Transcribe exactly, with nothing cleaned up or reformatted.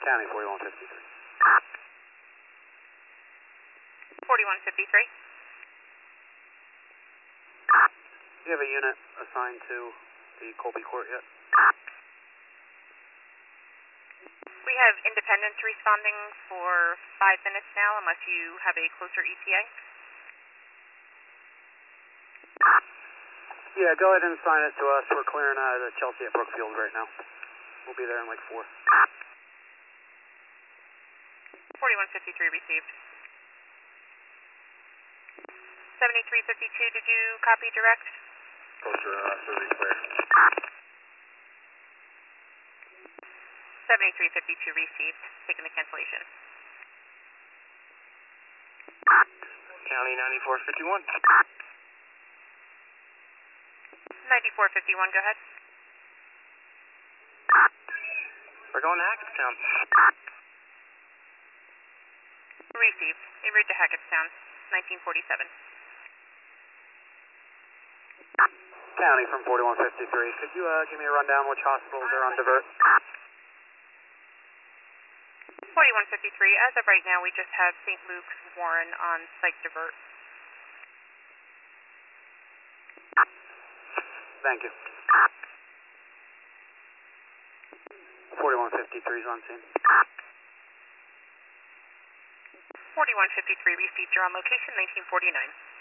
County forty-one fifty-three. forty-one fifty-three. Do you have a unit assigned to the Colby Court yet? We have independents responding for five minutes now, unless you have a closer E T A. Yeah, go ahead and assign it to us. We're clearing out of the Chelsea at Brookfield right now. We'll be there in like four. forty-one fifty-three received. seventy-three fifty-two, did you copy direct? Closer, uh, service clear. seventy-three fifty-two received, taking the cancellation. County ninety-four fifty-one. ninety-four fifty-one, go ahead. We're going to Hackettstown. Received, en route to Hackettstown, nineteen forty-seven. County from forty-one fifty-three. Could you uh, give me a rundown which hospitals are on divert? forty-one fifty-three, as of right now, we just have Saint Luke's, Warren on psych divert. Thank you. forty-one fifty-three is on scene. forty-one fifty-three received, you're on location, nineteen forty-nine.